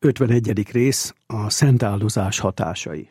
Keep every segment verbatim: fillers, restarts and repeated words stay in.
ötvenegyedik rész a szentáldozás hatásai.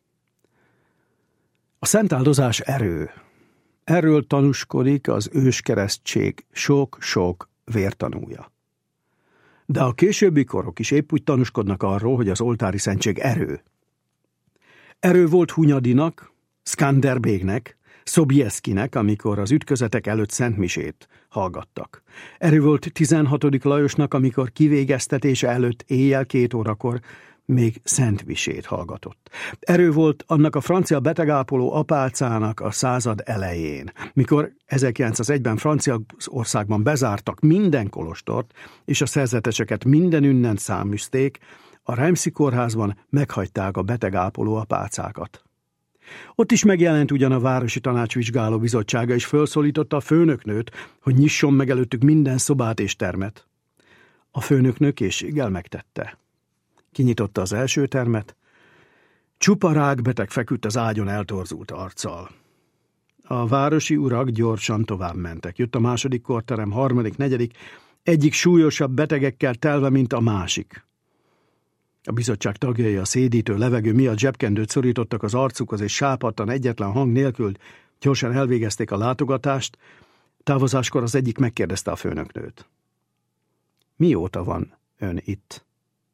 A szentáldozás erő. Erről tanúskodik az őskeresztség sok-sok vértanúja. De a későbbi korok is épp úgy tanúskodnak arról, hogy az oltári szentség erő. Erő volt Hunyadinak, Skanderbégnek, Sobieskinek, amikor az ütközetek előtt szentmisét hallgattak. Erő volt tizenhatodik Lajosnak, amikor kivégeztetése előtt éjjel két órakor még szentmisét hallgatott. Erő volt annak a francia betegápoló apácának a század elején, mikor ezerkilencszázegyben Franciaországban bezártak minden kolostort, és a szerzeteseket mindenünnen száműzték, a Reimsi kórházban meghagyták a betegápoló apácákat. Ott is megjelent ugyan a városi tanács vizsgáló bizottsága, és felszólította a főnöknőt, hogy nyisson meg előttük minden szobát és termet. A főnöknő készséggel megtette. Kinyitotta az első termet. Csupa rákbeteg feküdt az ágyon eltorzult arccal. A városi urak gyorsan tovább mentek. Jött a második korterem, harmadik, negyedik, egyik súlyosabb betegekkel telve, mint a másik. A bizottság tagjai a szédítő levegő miatt zsebkendőt szorítottak az arcukhoz, és sápadtan egyetlen hang nélkül gyorsan elvégezték a látogatást. Távozáskor az egyik megkérdezte a főnöknőt. Mióta van ön itt?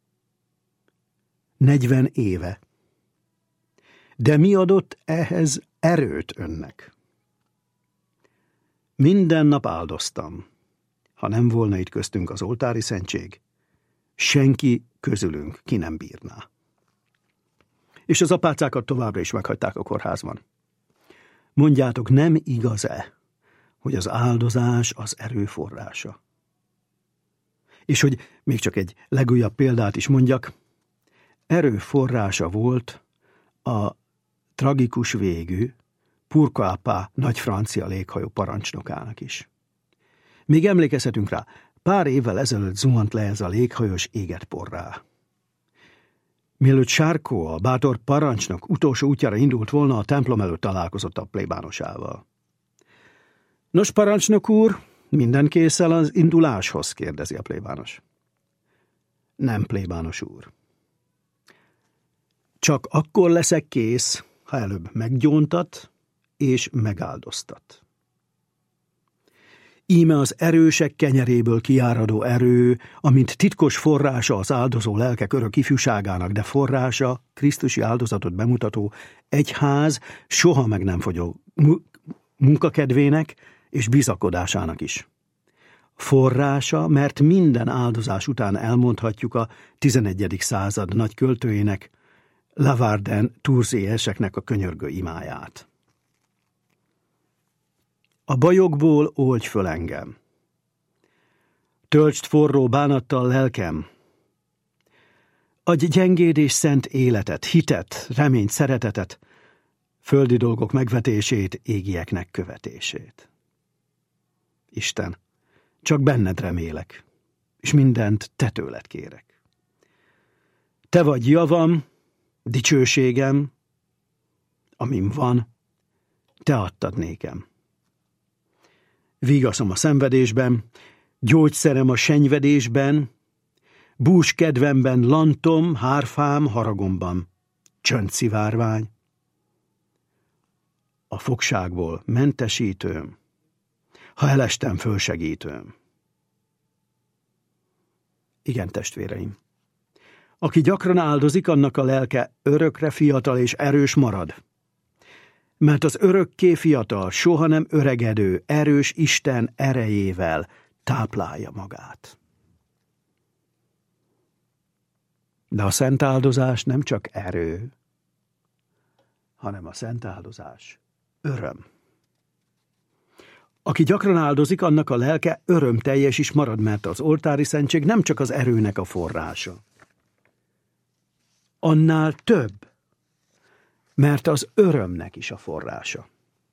Negyven éve. De mi adott ehhez erőt önnek? Minden nap áldoztam. Ha nem volna itt köztünk az oltári szentség, senki közülünk ki nem bírná. És az apácákat továbbra is meghagyták a kórházban. Mondjátok, nem igaz-e, hogy az áldozás az erő forrása? És hogy még csak egy legújabb példát is mondjak, erő forrása volt a tragikus végű Pourquoi nagy francia léghajó parancsnokának is. Még emlékezhetünk rá, pár évvel ezelőtt zuhant le ez a léghajós éget porrá. Mielőtt Charcot, a bátor parancsnok utolsó útjára indult volna, a templom előtt találkozott a plébánosával. Nos, parancsnok úr, minden készen az induláshoz, kérdezi a plébános. Nem, plébános úr. Csak akkor leszek kész, ha előbb meggyóntat és megáldoztat. Íme az erősek kenyeréből kiáradó erő, amint titkos forrása az áldozó lelkek örök ifjúságának, de forrása, Krisztusi áldozatot bemutató egyház soha meg nem fogyó munkakedvének és bizakodásának is. Forrása, mert minden áldozás után elmondhatjuk a tizenegyedik század nagy költőjének, Lavarden Tourziéseknek a könyörgő imáját. A bajokból oldj föl engem. Töltsd forró bánattal lelkem. Adj gyengéd és szent életet, hitet, reményt, szeretetet, földi dolgok megvetését, égieknek követését. Isten, csak benned remélek, és mindent te tőled kérek. Te vagy javam, dicsőségem, amim van, te adtad nékem. Vigaszom a szenvedésben, gyógyszerem a senyvedésben, bús kedvemben lantom, hárfám haragomban, csöndszivárvány. A fogságból mentesítőm, ha elestem, fölsegítőm. Igen, testvéreim, aki gyakran áldozik, annak a lelke örökre fiatal és erős marad. Mert az örökké fiatal, soha nem öregedő, erős Isten erejével táplálja magát. De a szent áldozás nem csak erő, hanem a szent áldozás öröm. Aki gyakran áldozik, annak a lelke örömteljes is marad, mert az oltári szentség nem csak az erőnek a forrása. Annál több, mert az örömnek is a forrása.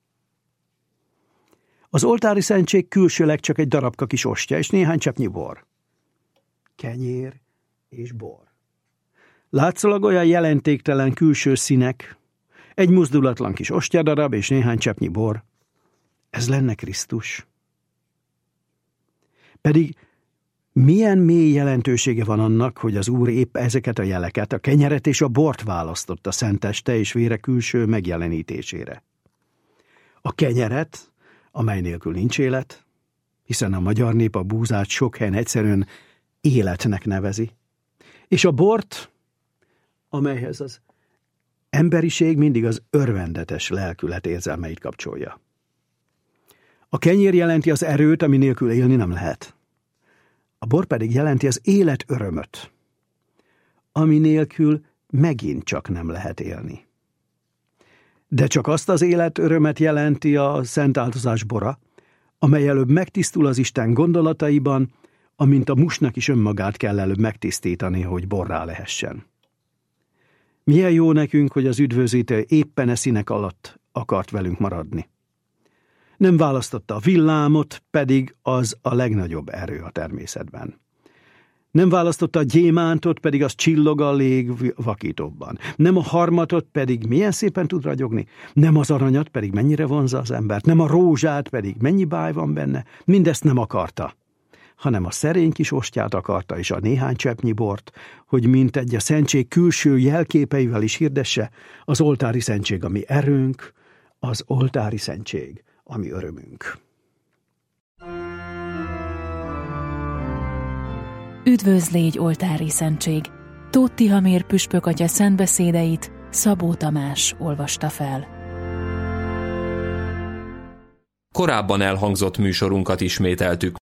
Az oltári szentség külsőleg csak egy darabka kis ostya és néhány cseppnyi bor. Kenyér és bor. Látszólag olyan jelentéktelen külső színek, egy mozdulatlan kis ostyadarab és néhány cseppnyi bor. Ez lenne Krisztus. Pedig Milyen mély jelentősége van annak, hogy az Úr épp ezeket a jeleket, a kenyeret és a bort választotta szent teste és vére külső megjelenítésére. A kenyeret, amely nélkül nincs élet, hiszen a magyar nép a búzát sok helyen egyszerűen életnek nevezi, és a bort, amelyhez az emberiség mindig az örvendetes lelkület érzelmeit kapcsolja. A kenyér jelenti az erőt, ami nélkül élni nem lehet. A bor pedig jelenti az élet örömöt, ami nélkül megint csak nem lehet élni. De csak azt az élet örömet jelenti a szent áldozás bora, amely előbb megtisztul az Isten gondolataiban, amint a musnak is önmagát kell előbb megtisztítani, hogy borrá lehessen. Milyen jó nekünk, hogy az üdvözítő éppen e színek alatt akart velünk maradni. Nem választotta a villámot, pedig az a legnagyobb erő a természetben. Nem választotta a gyémántot, pedig az csillog a lég vakítóbban. Nem a harmatot, pedig milyen szépen tud ragyogni. Nem az aranyat, pedig mennyire vonzza az embert. Nem a rózsát, pedig mennyi báj van benne. Mindezt nem akarta, hanem a szerény kis ostját akarta, és a néhány cseppnyi bort, hogy mintegy a szentség külső jelképeivel is hirdesse, az oltári szentség, ami erőnk, az oltári szentség, ami örömünk. Üdvözl légy, oltári szentség! Tóth Tihamér püspök atya szentbeszédeit Szabó Tamás olvasta fel. Korábban elhangzott műsorunkat ismételtük.